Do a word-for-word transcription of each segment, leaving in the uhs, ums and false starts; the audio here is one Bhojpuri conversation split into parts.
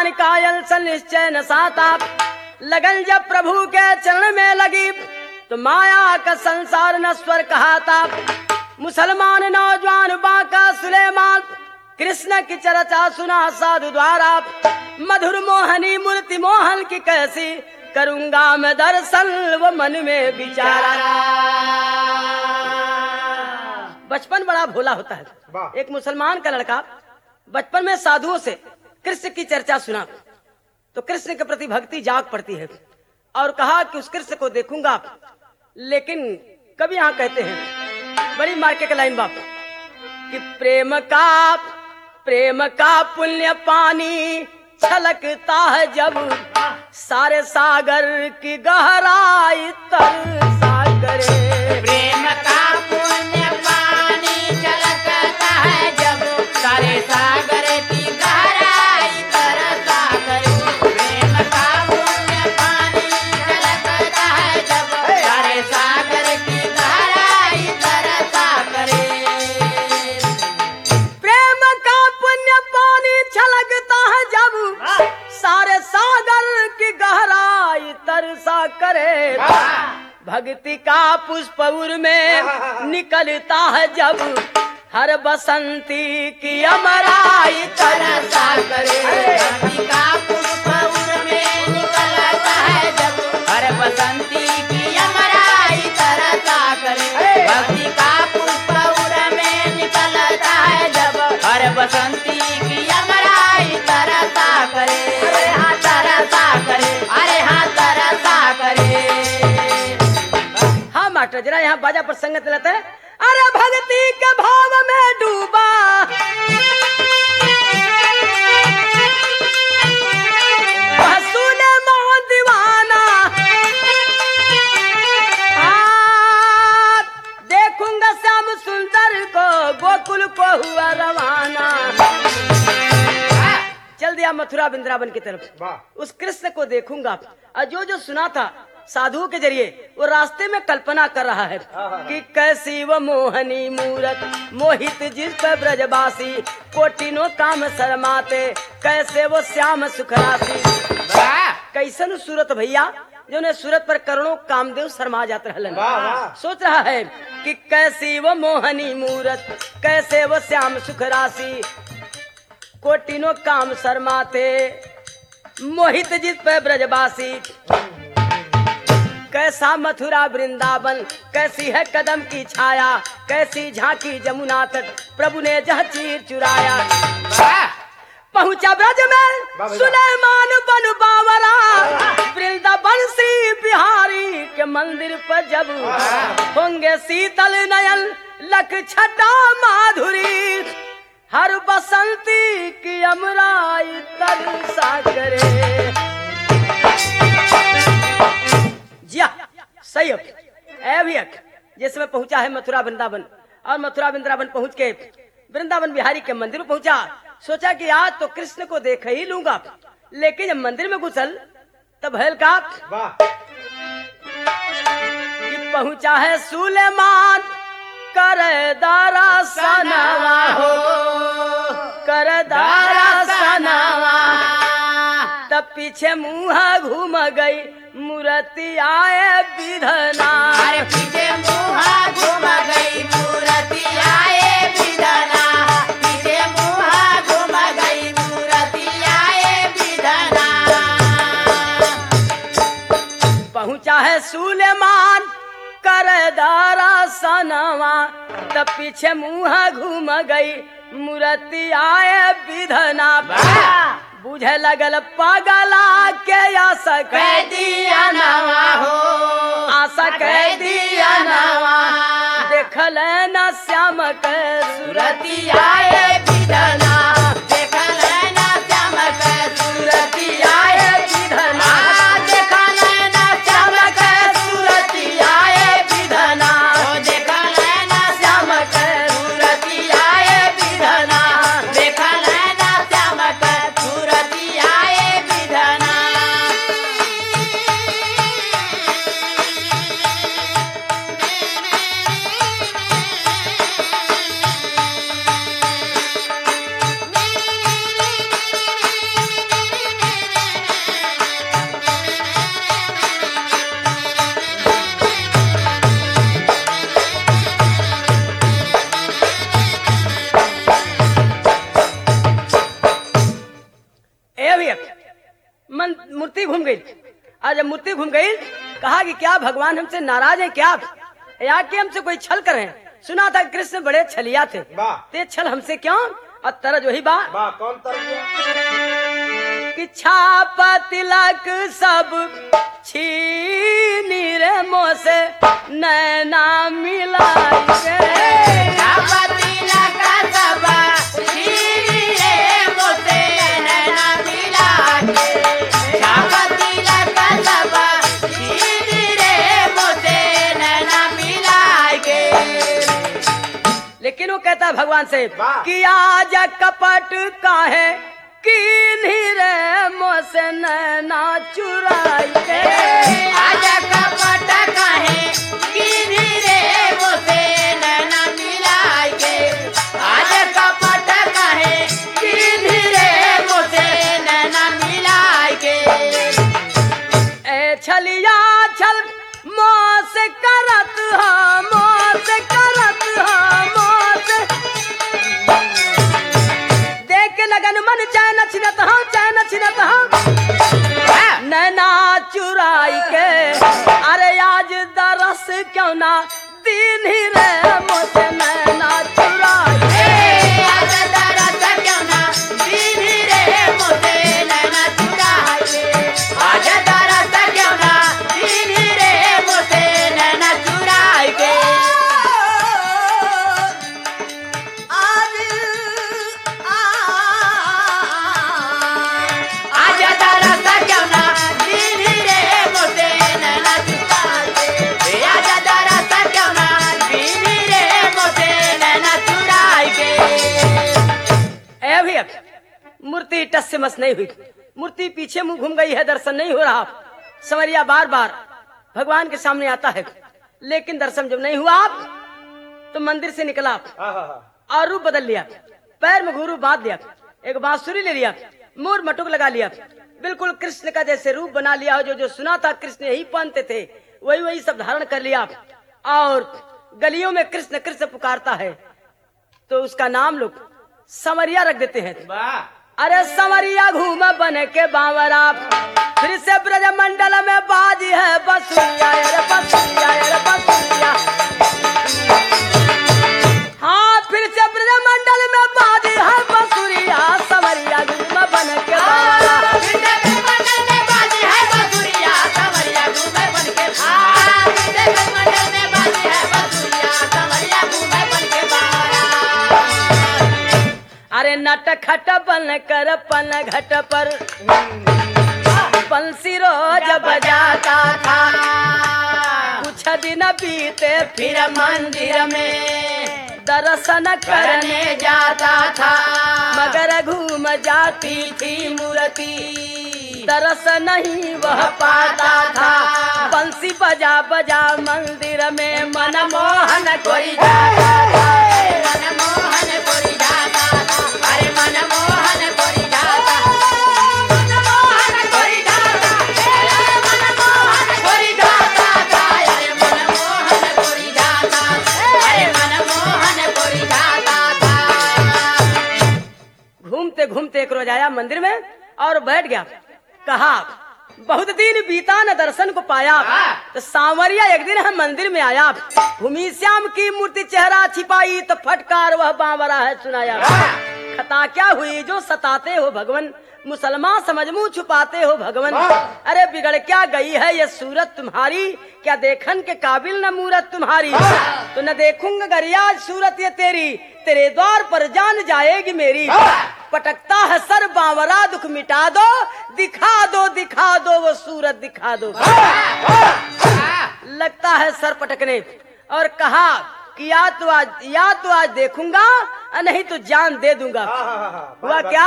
प्राण कायल सन निश्चय न साता। लगन जब प्रभु के चरण में लगी तो माया का संसार नश्वर कहाता। मुसलमान नौजवान बांका सुलेमान कृष्ण की चर्चा सुना साधु द्वारा। मधुर मोहनी मूर्ति मोहन की कैसी करूंगा मैं दर्शन वो मन में विचारा। बचपन बड़ा भोला होता है। एक मुसलमान का लड़का बचपन में साधुओं से कृष्ण की चर्चा सुना तो कृष्ण के प्रति भक्ति जाग पड़ती है और कहा कि उस कृष्ण को देखूंगा। लेकिन कभी यहाँ कहते हैं बड़ी मार्के का लाइन बाप कि प्रेम का प्रेम का पुण्य पानी छलकता है जब सारे सागर की गहराई तरसा करे। प्रेम का पुण्य पानी छलकता है जब सारे सागर की गहराई तरसा करे। प्रेम का पुण्य पानी छलकता है जब सारे सागर की गहराई तरसा करे। प्रेम का पुण्य पानी छलकता है जब सारे सागर की गहराई तरसा करे। भक्ति का पुष्प उर में निकलता है जब हर बसंती की अमराई तरसा करे। भक्ति का पुष्प उर में निकलता है जब हर बसंती की अमराई तरसा करे। भक्ति का पुष्प उर में निकलता है जब हर बसंती की अमराई तरसा करे। अरे हाँ तरसा करे, अरे हाँ तरसा करे। हाँ मास्टर जरा यहाँ बाजा पर संगत लेते हैं। अरे भक्ति के भाव में डूबा सुने मोहन दीवाना। हाँ, देखूंगा श्याम सुंदर को गोकुल को हुआ रवाना। चल दिया मथुरा वृंदावन की तरफ। उस कृष्ण को देखूंगा और जो जो सुना था साधुओं के जरिए वो रास्ते में कल्पना कर रहा है कि कैसी वो मोहनी मूरत मोहित जिस पर ब्रजवासी कोटिनो काम शर्माते कैसे वो श्याम सुखरासी। कैसन सूरत भैया जो ने सूरत पर करोड़ों कामदेव शर्मा जाते रहलन। सोच रहा है कि कैसी वो मोहनी मूरत कैसे वो श्याम सुखरासी कोटिनो काम शर्माते मोहित जिस पर ब्रजवासी। कैसा मथुरा वृंदावन कैसी है कदम की छाया कैसी झांकी जमुना तट प्रभु ने जह चीर चुराया। पहुंचा ब्रज में सुलेमान बन बावरा वृंदावन श्री बिहारी के मंदिर पर जब होंगे शीतल नयन लख छटा माधुरी हर बसंती की अमराई तरसा करे। जिया सही अभियक जिसमें पहुंचा है मथुरा वृंदावन और मथुरा वृंदावन पहुंच के वृंदावन बिहारी के मंदिर में पहुंचा। सोचा कि आज तो कृष्ण को देख ही लूंगा। लेकिन जब मंदिर में घुसल तब हल का कि पहुंचा है सुलेमान कर दारा सनावा हो कर दारा सनावा। तब पीछे मुँह घूम गई मूर्ति आए विधना। अरे पीछे मुँह घूम गई मूर्ति आए विधना। पीछे मुँह घूम गई मूर्ति आए विधना। पहुंचा है सुलेमान कर दारा सनवा। तब पीछे मुँह घूम गई मूर्ति आए विधना। बुझे लगल पागला के आशा कह दिया नवा हो आशा कह दिया नवा। देखल न श्याम के सूरती आए विधना। देखल न श्याम के सूरती आए विधना। देखल न श्याम के सूरती आए विधना। देखल न श्याम के सूरती आए विधना। देखल न श्याम के सूरती आए विधना। मन मूर्ति घूम गई। आज जब मूर्ति घूम गई, कहा कि क्या भगवान हमसे नाराज हैं क्या, या कि हमसे कोई छल कर रहे हैं। सुना था कृष्ण बड़े छलिया थे, ते छल हमसे क्यों। और तरज वही बा कौन तरह कि छापा तिलक सब छीनी रे मोह से नैना मिलाई के। छापा तिलक सब छीनी रे मोह से नैना मिला के। छापा तिलक सब छीनी रे मोह से नैना मिला के। लेकिन वो कहता है भगवान से कि आज कपट काहे किन्हीं रे मोह से नैना चुराई के। आज कपट काहे किन्हीं रे मोह से नैना मिलाई के। आज कपट काहे किन्हीं रे मोह से नैना मिलाई के। ए छलिया छल मोह से करत हा, मोह से करत हा, मोह से देख के लगन मन चैन छिनत हम, चैन छिनत हम नैना चुराई के। अरे आज दरस क्यों ना दिन ही रे मोह से नैना चुराई के। आज दरस क्यों ना दिन ही रे मोह से नैना चुराई के। आज दरस क्यों ना दिन ही रे मोह से नैना चुराई के। आज आज दरस क्यों ना दिन ही रे मोह से नैना चुराई के। आज दरस क्यों ना दिन ही रे मोह से नैना चुराई के। ए भैया मूर्ति टस से मस नहीं हुई, मूर्ति पीछे मुंह घूम गई है, दर्शन नहीं हो रहा। संवरिया बार बार भगवान के सामने आता है, लेकिन दर्शन जब नहीं हुआ तो मंदिर से निकला और रूप बदल लिया, पैर में घुंघरू बांध दिया, एक बांसुरी ले लिया, मोर मटुक लगा लिया, बिल्कुल कृष्ण का जैसे रूप बना लिया। जो जो सुना था कृष्ण यही पहनते थे, वही वही सब धारण कर लिया। और गलियों में कृष्ण कृष्ण पुकारता है तो उसका नाम लोग संवरिया रख देते हैं। अरे संवरिया घूम बन के बावरा, फिर से ब्रज मंडल में बाज है बसुरिया, अरे बसुरिया, अरे बसुरिया। हाँ फिर से ब्रज मंडल में बाज है बसुरिया, संवरिया घूम बन के बावरा। अरे नट खट बन कर पन घट पर बंसी रोज बजाता था। कुछ दिन बीते फिर मंदिर में दर्शन करने जाता था। मगर घूम जाती थी मूर्ति, दर्शन नहीं वह पाता था। बंसी बजा बजा मंदिर में मनमोहन कोई जाता था। मनमोहन कोई जाता था। अरे मनमोहन कोई जाता, मनमोहन कोई जाता, मनमोहन कोई जाता था। अरे मनमोहन कोई जाता, अरे मनमोहन कोई जाता था। घूमते घूमते एक रोज आया मंदिर में और बैठ गया। कहा बहुत दिन बीता न दर्शन को पाया। तो सांवरिया एक दिन हम मंदिर में आया, भूमि श्याम की मूर्ति चेहरा छिपाई तो फटकार वह बावरा है सुनाया। खता क्या हुई जो सताते हो भगवन, मुसलमान समझ मुंह छुपाते हो भगवन। अरे बिगड़ क्या गई है ये सूरत तुम्हारी, क्या देखन के काबिल न मूरत तुम्हारी। तो न देखूंगा गरिया सूरत ये तेरी, तेरे द्वार पर जान जाएगी मेरी। पटकता है सर बावरा दुख मिटा दो, दिखा दो दिखा दो वो सूरत दिखा दो। लगता है सर पटकने और कहा कि या तो आज या तो आज देखूंगा नहीं तो जान दे दूंगा। हुआ क्या?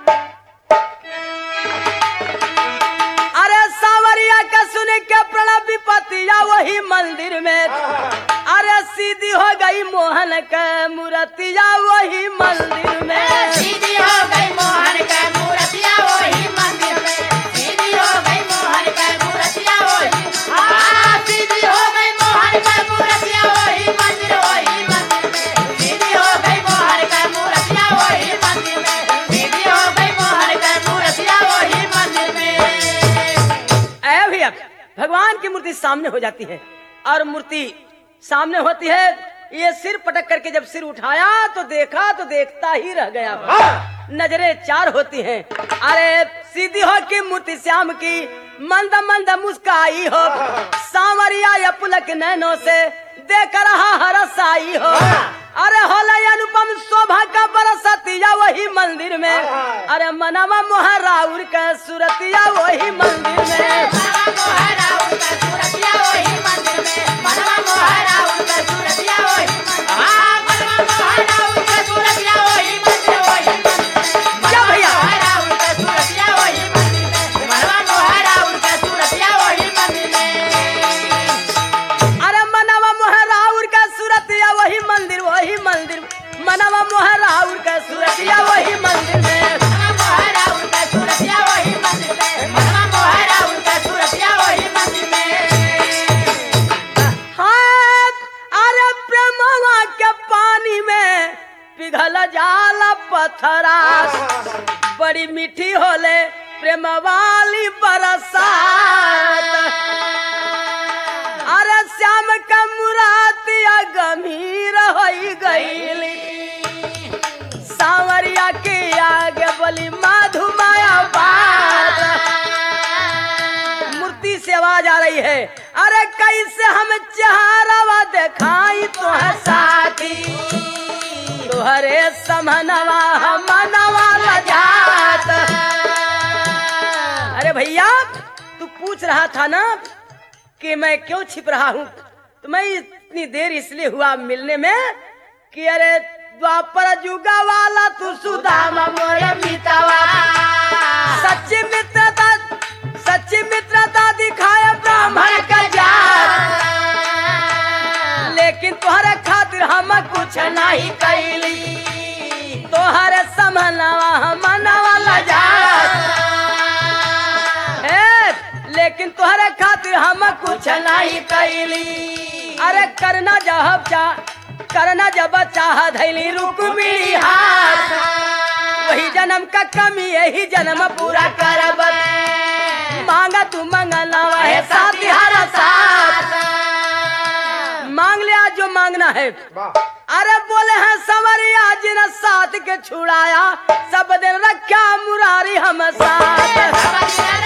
अरे सांवरिया का सुन के प्रणव विपतिया वही मंदिर में, अरे सीधी हो गई मोहन का मूर्तिया वही मंदिर में। सीधी हो गई मोहन का मूर्तिया वही मंदिर में। सीधी हो गई मोहन का मूर्तिया वही, हाँ सीधी हो गई मोहन का मूर्तिया वही मंदिर, वही मंदिर में। सीधी हो गई मोहन का मूर्तिया वही मंदिर में। सीधी हो गई मोहन का मूर्तिया वही मंदिर में। भगवान की मूर्ति सामने हो जाती है और मूर्ति सामने होती है। ये सिर पटक करके जब सिर उठाया तो देखा तो देखता ही रह गया। नजरें चार होती हैं। अरे सीधी हो की मूर्ति श्याम की मंद मंद मुस्काई हो, सांवरिया या पुलक नैनों से देख रहा हरसाई हो। अरे होला अनुपम शोभा का बरसतिया वही मंदिर में, अरे मनवा मोहराउर का सुरतिया वही मंदिर में। क्या भैया अरे मनवा मोहराउर का सुरतिया वही मंदिर वही मंदिर, मनवा मोहराउर का सुरतिया वही मंदिर में। हाँ, अरे प्रेमवा के पानी में पिघल जाला पत्थरा, बड़ी मीठी होले प्रेम वाली बरसात। अरे श्याम का मुरातिया गंभीर होई गईली, सांवरिया के आगे बोली माधु माया बात। मूर्ति से आवाज आ रही है, अरे कैसे हम चेहरावा दिखाई तो है साथी, तुहरे समनवा मनवा लजात। अरे भैया तू पूछ रहा था ना कि मैं क्यों छिप रहा हूँ, तो मैं इतनी देर इसलिए हुआ मिलने में कि अरे द्वापर जुगा वाला तू सुदामा मोरे मितवा, सच्ची मित्रता सच्ची मित्रता दिखाए ब्राह्मण का जात। लेकिन तुम्हारे खातिर हम कुछ नहीं कैली, तोहरे समनवा मनवा लजात। लेकिन तोहरे खातिर हम कुछ नहीं कैली, अरे करना जब चा करना जब चाह धैली रुक्मिणी हाथ, वही जन्म का कमी यही जन्म पूरा करब, मांगा तू मंगना है साथ हर साथ। मांग लिया जो मांगना है। अरे बोले हैं संवरिया जिन साथ के छुड़ाया, सब दिन रखा मुरारी हम साथ।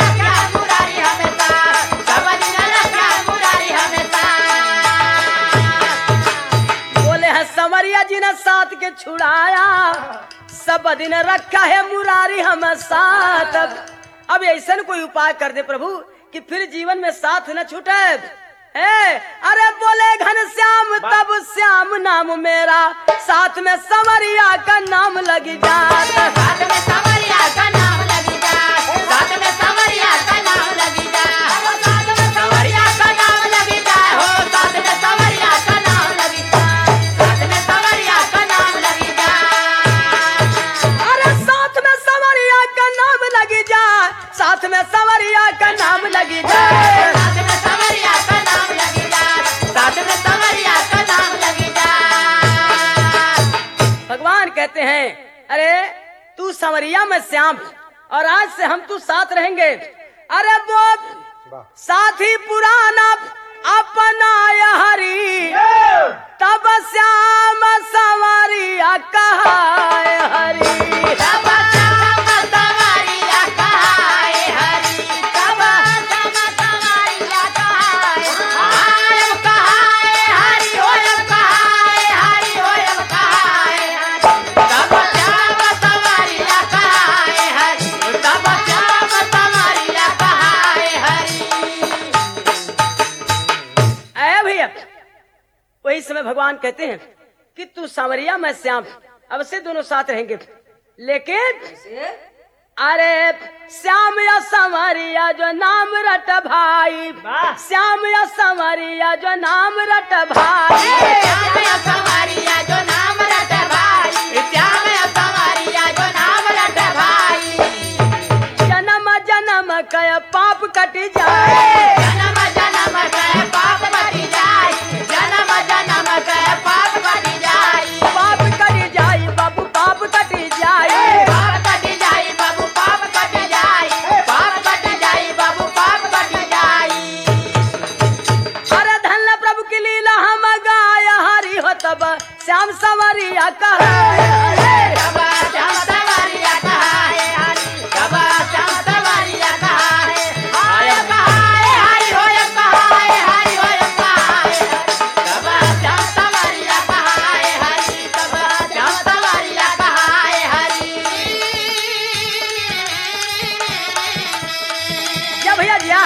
संवरिया जी ने साथ के छुड़ाया, सब दिन रखा है मुरारी हम साथ। अब ऐसा कोई उपाय कर दे प्रभु कि फिर जीवन में साथ न छूटे। ए, अरे बोले घन श्याम तब श्याम नाम मेरा, साथ में संवरिया का नाम लगी जात। साथ में संवरिया का नाम लगी जात, साथ में संवरिया का नाम लगी जात, साथ में संवरिया का नाम लगी जाए हो, साथ में संवरिया का नाम लगी जाए, साथ में संवरिया का नाम लगी जाए। अरे साथ में संवरिया का नाम लगी जाए, साथ में संवरिया का नाम लगी जाए, साथ में संवरिया का नाम लगी जाए, साथ में संवरिया का नाम लगी जाए। भगवान कहते हैं अरे तू संवरिया में श्याम, और आज से हम तू साथ रहेंगे। अरे वो साथी पुराना अपना हरी, तब श्याम संवरिया कहाए हरी, तब श्याम संवरिया कहाए हरी, तब श्याम संवरिया कहाए हरी, कहाए हरी होय कहाए हरी होय कहाए हरी, तब श्याम संवरिया कहाए हरी, तब श्याम संवरिया कहाए हरी। आया भैया वही समय भगवान कहते हैं कि तू सांवरिया मैं श्याम, अब से दोनों साथ रहेंगे। लेकिन अरे श्याम या संवरिया जो नाम रट भाई, श्याम या संवरिया जो नाम रट भाई, श्याम या संवरिया जो नाम रट भाई, श्याम या संवरिया जो नाम रट भाई, जन्म जन्म कय पाप कट जाए, जन्म जन्म कय पाप कट जाए, जन्म जन्म कय पाप कट जाए, पाप कट जाए बाबू पाप कट जाए, पाप कट जाए बाबू पाप कट जाए, पाप कट जाए बाबू पाप कट जाए। भैया जिया।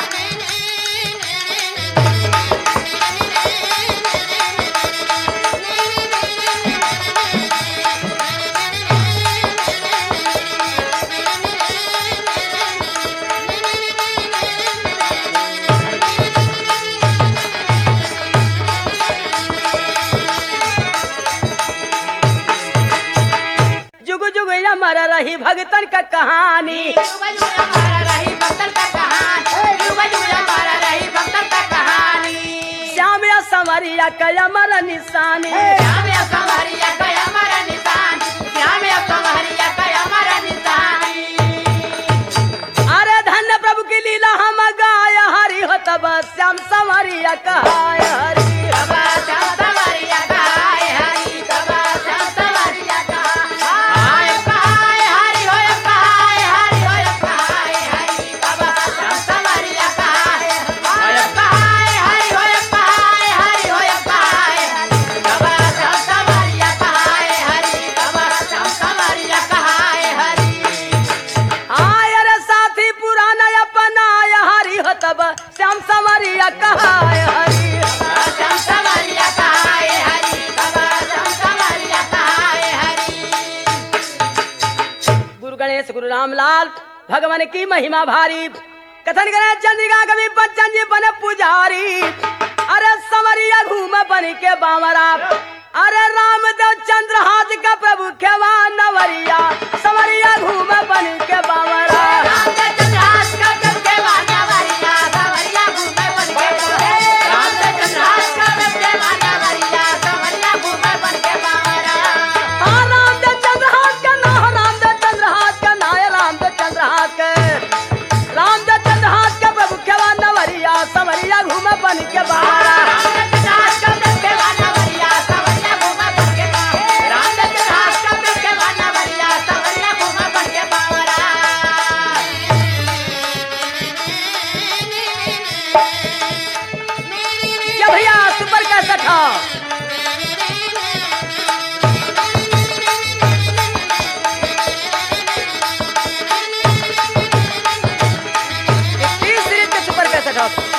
जुग जुग अमर रही भगतन का कहानी, युग युग अमर रही भक्तन का कहानी, युग युग अमर रही भक्तन का कहानी। श्याम या समरिया का अमर निशानी, श्याम या संवरिया का अमर निशान, श्याम या संवरिया का अमर निशानी। अरे धन्य प्रभु की लीला हम गाय हरि हो तब श्याम समरिया कहाय हरि। तब श्याम संवरिया का हाय हरि, तब श्याम संवरिया का हाय हाय हरि होय हाय हरि होय हाय हरि, तब श्याम संवरिया का हाय हाय हरि होय हाय हरि होय हाय हरि, तब श्याम संवरिया का हाय हरि, तब श्याम संवरिया का हाय हरि। आय रे साथी पुराना अपनाय हरि हो तब श्याम समरिया कहाय हरि। श्याम संवरिया का हाय हरि, तब श्याम संवरिया का हाय हरि। गुरु गणेश गुरु रामलाल भगवान की महिमा भारी, कथन करे चंद्रिका कवि बच्चन जी बने पुजारी। अरे समरिया घूम बन के बावरा, अरे रामदेव चंद्रहास का प्रभु खेवा नवरिया, समरिया घूम बन के बावरा। रामदेव चंद्रहास का प्रभु खेवा नवरिया, समरिया घूमे बन के बावरा। रामदेव चंद्रहास का प्रभु खेवा नवरिया, समरिया घूमे बन के बावरा। हाँ रामदेव चंद्रहास का ना, रामदेव चंद्रहास का ना, रामदेव चंद्रहास का रामदेव चंद्रहास का प्रभु खेवा नवरिया, समरिया घूम बन के बावरा। रामदेव चंद्रहास का प्रभु खेवा नवरिया, समरिया घूमे बन के बावरा। रामदेव चंद्रहास का प्रभु खेवा नवरिया, समरिया घूमे बन के बावरा। क्या भैया सुपर कैसे था। इक्कीस सीरीज के सुपर कैसे था।